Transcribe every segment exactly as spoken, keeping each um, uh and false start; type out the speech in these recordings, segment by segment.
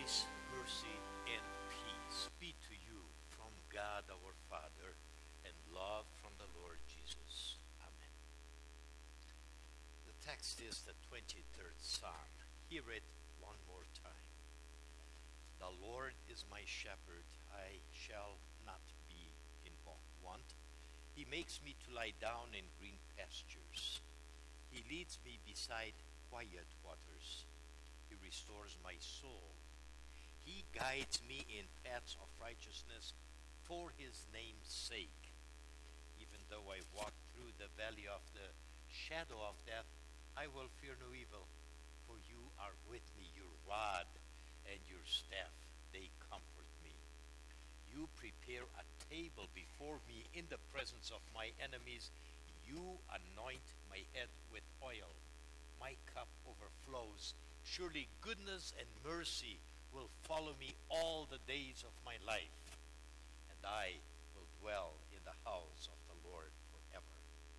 Grace, mercy, and peace be to you from God our Father and love from the Lord Jesus. Amen. The text is the twenty-third Psalm. Hear it one more time. The Lord is my shepherd, I shall not be in want. He makes me to lie down in green pastures. He leads me beside quiet waters. He restores my soul. He guides me in paths of righteousness for his name's sake. Even though I walk through the valley of the shadow of death, I will fear no evil, for you are with me. Your rod and your staff, they comfort me. You prepare a table before me in the presence of my enemies. You anoint my head with oil. My cup overflows. Surely goodness and mercy will follow me all the days of my life, and I will dwell in the house of the Lord forever.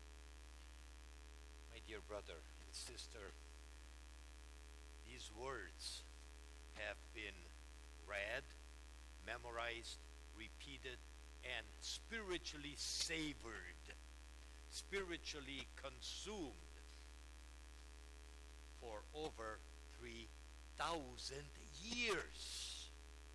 My dear brother and sister, these words have been read, memorized, repeated, and spiritually savored, spiritually consumed for over three thousand years.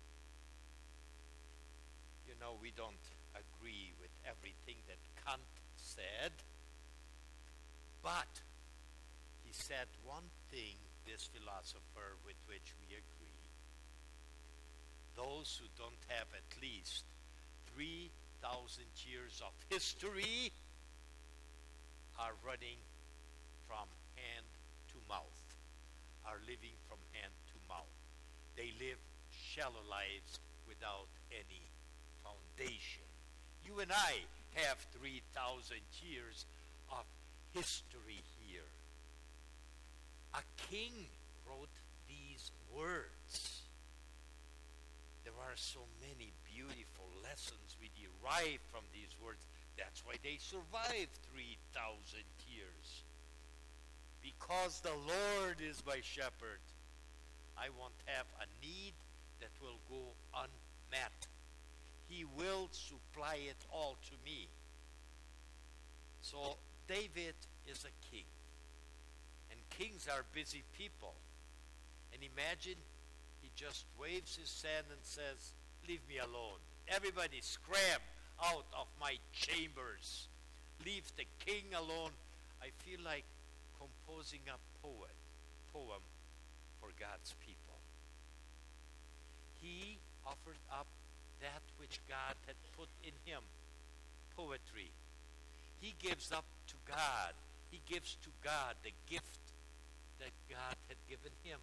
You know, we don't agree with everything that Kant said, but he said one thing, this philosopher, with which we agree. Those who don't have at least three thousand years of history are running from hand to mouth, are living from hand to mouth. They live shallow lives without any foundation. You and I have three thousand years of history here. A king wrote these words. There are so many beautiful lessons we derive from these words. That's why they survived three thousand years. Because the Lord is my shepherd, I won't have a need that will go unmet. He will supply it all to me. So David is a king. And kings are busy people. And imagine he just waves his hand and says, leave me alone. Everybody scram out of my chambers. Leave the king alone. I feel like composing a poet, poem for God's people. He offered up that which God had put in him, poetry. He gives up to God. He gives to God the gift that God had given him.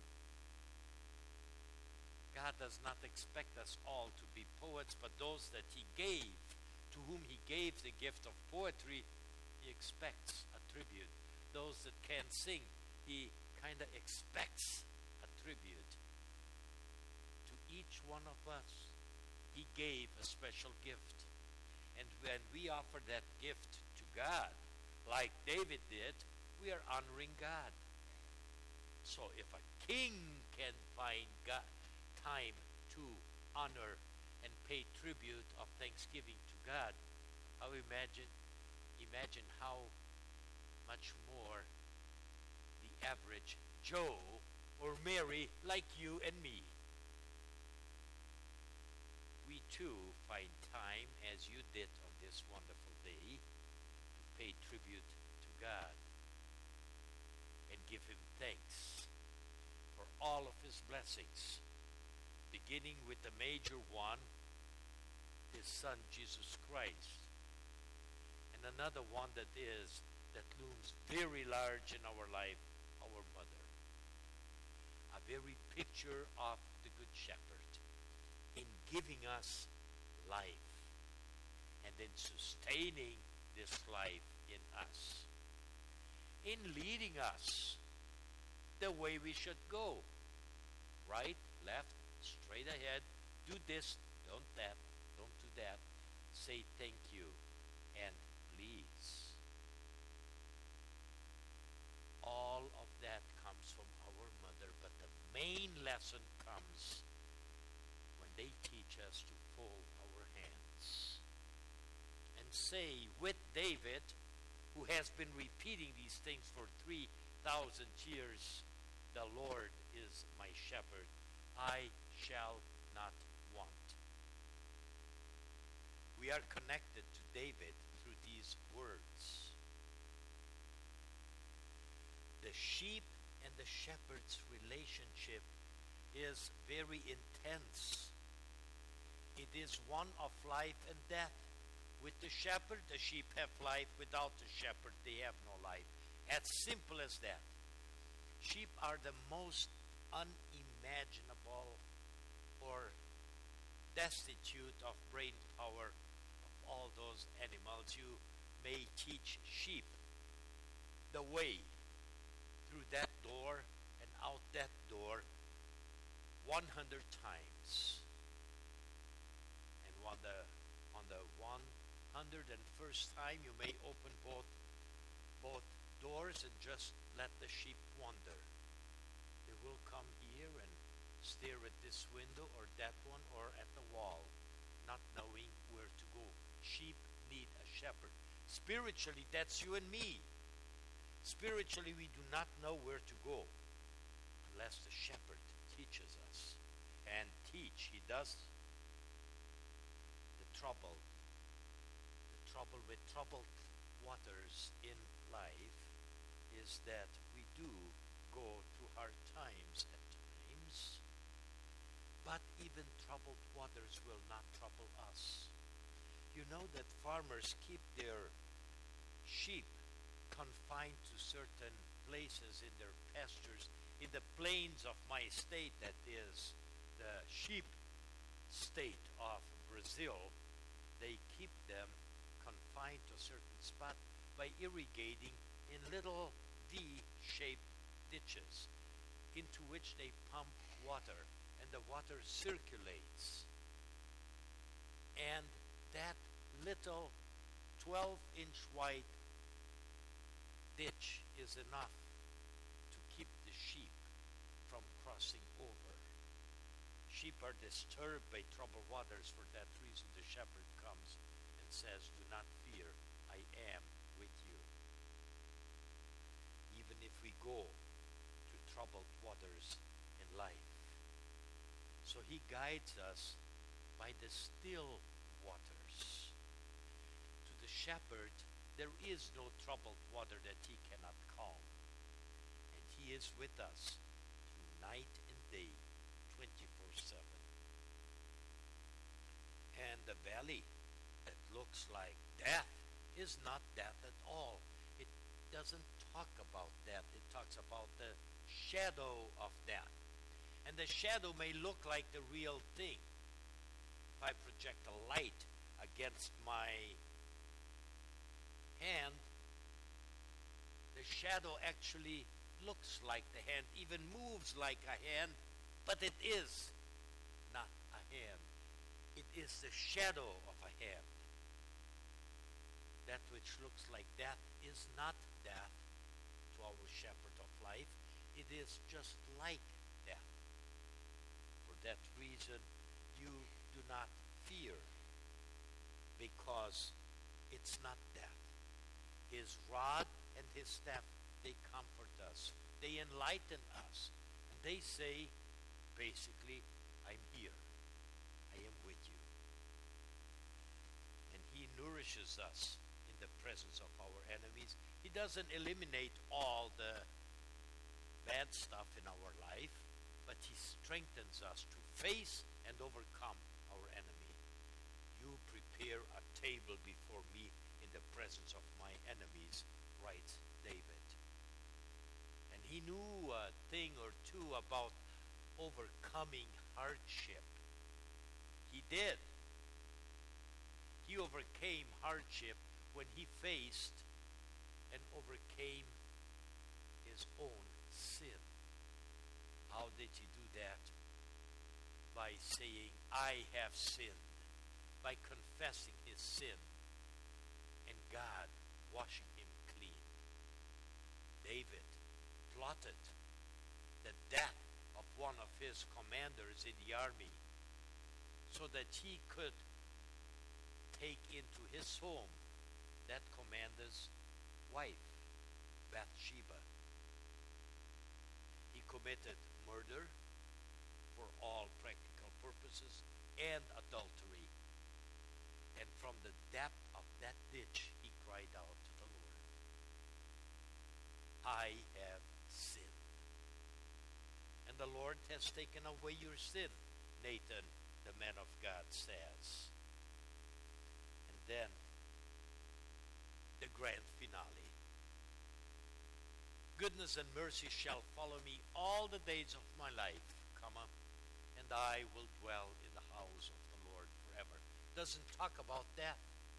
God does not expect us all to be poets, but those that he gave, to whom he gave the gift of poetry, he expects a tribute. Those that can sing, he kind of expects a tribute. To each one of us, he gave a special gift. And when we offer that gift to God, like David did, we are honoring God. So if a king can find God, time to honor and pay tribute of thanksgiving to God, how imagine, imagine how much more the average Joe or Mary like you and me. We too find time, as you did on this wonderful day, to pay tribute to God and give him thanks for all of his blessings, beginning with the major one, his son Jesus Christ, and another one that is that looms very large in our life, our mother. A very picture of the Good Shepherd in giving us life and in sustaining this life in us, in leading us the way we should go. Right, left, straight ahead, do this, don't that, don't do that, say thank you, and please. All of that comes from our mother, but the main lesson comes they teach us to fold our hands and say with David, who has been repeating these things for three thousand years, the Lord is my shepherd, I shall not want. We are connected to David through these words. The sheep and the shepherd's relationship is very intense. It is one of life and death. With the shepherd, the sheep have life. Without the shepherd, they have no life. As simple as that. Sheep are the most unimaginable or destitute of brain power of all those animals. You may teach sheep the way through that door and out that door one hundred times. And on the on the one hundred and first time, you may open both both doors and just let the sheep wander. They will come here and stare at this window or that one or at the wall, not knowing where to go. Sheep need a shepherd. Spiritually, that's you and me. Spiritually, we do not know where to go unless the shepherd teaches us. And teach, he does. The trouble, the trouble with troubled waters in life is that we do go through hard times at times, but even troubled waters will not trouble us. You know that farmers keep their sheep confined to certain places in their pastures. In the plains of my state, that is the sheep state of Brazil, they keep them confined to a certain spot by irrigating in little V-shaped ditches into which they pump water, and the water circulates. And that little twelve-inch wide ditch is enough to keep the sheep from crossing over. Sheep are disturbed by troubled waters. For that reason, the shepherd comes and says, "Do not fear, I am with you." Even if we go to troubled waters in life. So he guides us by the still waters. To the shepherd, there is no troubled water that he cannot calm. And he is with us through night and day, twenty-four seven. And the valley that looks like death is not death at all. It doesn't talk about death. It talks about the shadow of death. And the shadow may look like the real thing. If I project a light against my hand, the shadow actually looks like the hand, even moves like a hand, but it is not a hand. It is the shadow of a hand. That which looks like death is not death to our shepherd of life. It is just like death. For that reason, you do not fear, because it's not death. His rod and his staff, they comfort us. They enlighten us. And they say, basically, I'm here. I am with you. And he nourishes us in the presence of our enemies. He doesn't eliminate all the bad stuff in our life, but he strengthens us to face and overcome our enemy. You prepare a table before me in the presence of my enemies, writes David. And he knew a thing or two about overcoming hardship. He did. He overcame hardship when he faced and overcame his own sin. How did he do that? By saying, I have sinned. By confessing his sin. And God washing him clean. David plotted the death of one of his commanders in the army. so that he could take into his home that commander's wife, Bathsheba. He committed murder for all practical purposes and adultery. And from the depth of that ditch, he cried out to the Lord, I have sinned. And the Lord has taken away your sin, Nathan, the man of God, says. And then, the grand finale. Goodness and mercy shall follow me all the days of my life, comma, and I will dwell in the house of the Lord forever. Doesn't talk about that.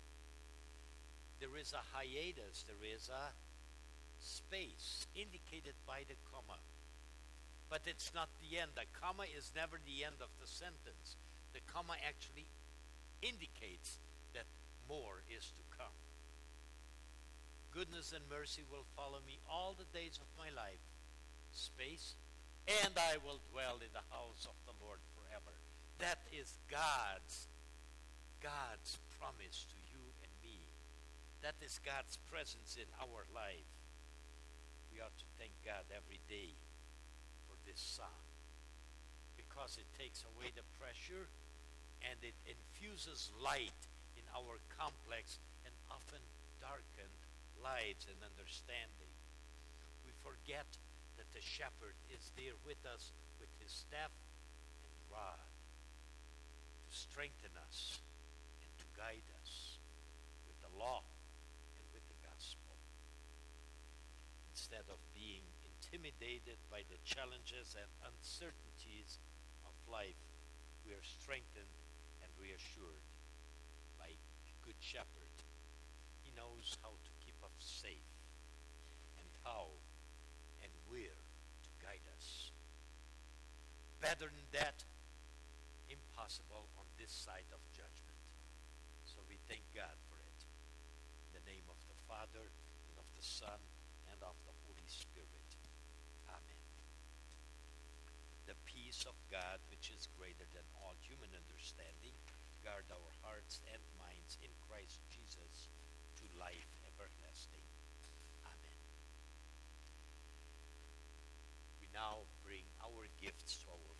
There is a hiatus, there is a space indicated by the comma. But it's not the end. The comma is never the end of the sentence. The comma actually indicates that more is to come. Goodness and mercy will follow me all the days of my life. Space. And I will dwell in the house of the Lord forever. That is God's, God's promise to you and me. That is God's presence in our life. We ought to thank God every day for this song, because it takes away the pressure and it infuses light in our complex and often darkened lives and understanding. We forget that the shepherd is there with us with his staff and rod to strengthen us and to guide us with the law and with the gospel. Instead of being intimidated by the challenges and uncertainties of life, we are strengthened and reassured by a good shepherd. He knows how to keep us safe and how and where to guide us. Better than that, impossible on this side of judgment. So we thank God for it. In the name of the Father, and of the Son, and of the Holy Spirit. Amen. The peace of God, which is greater than all human understanding, guard our hearts and minds in Christ Jesus to life everlasting. Amen. We now bring our gifts to our